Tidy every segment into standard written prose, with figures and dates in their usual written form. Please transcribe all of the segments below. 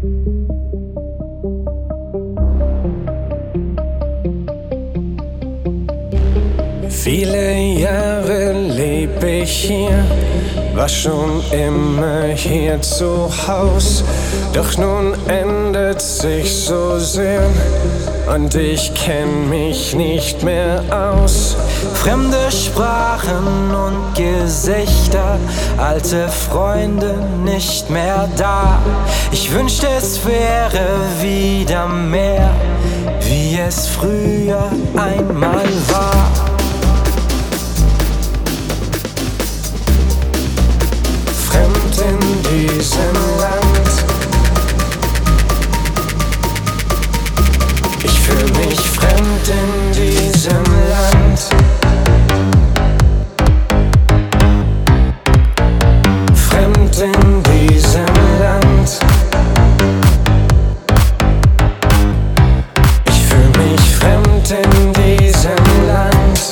Viele Jahre leb ich hier, war schon immer hier zu Haus. Doch nun ändert sich so sehr und ich kenn mich nicht mehr aus. Fremde Sprachen und Gesichter, alte Freunde nicht mehr da. Ich wünschte, es wäre wieder mehr, wie es früher einmal war. Fremd in diesem Land, ich fühl mich fremd in diesem Land. Fremd in diesem Land, ich fühl mich fremd in diesem Land.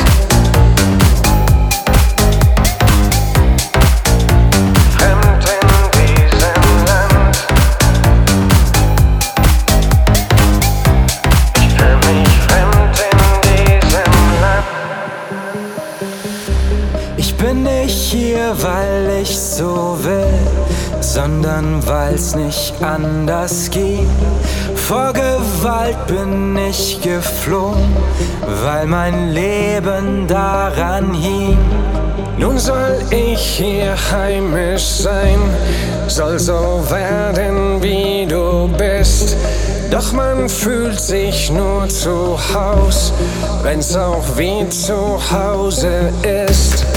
Ich bin nicht hier, weil ich so will, sondern weil's nicht anders ging. Vor Gewalt bin ich geflohen, weil mein Leben daran hing. Nun soll ich hier heimisch sein, soll so werden wie du bist. Doch man fühlt sich nur zu Haus, wenn's auch wie zu Hause ist.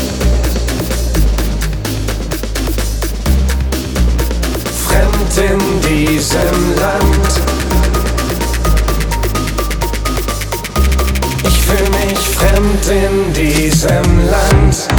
Fremd in diesem Land, ich fühl mich fremd in diesem Land.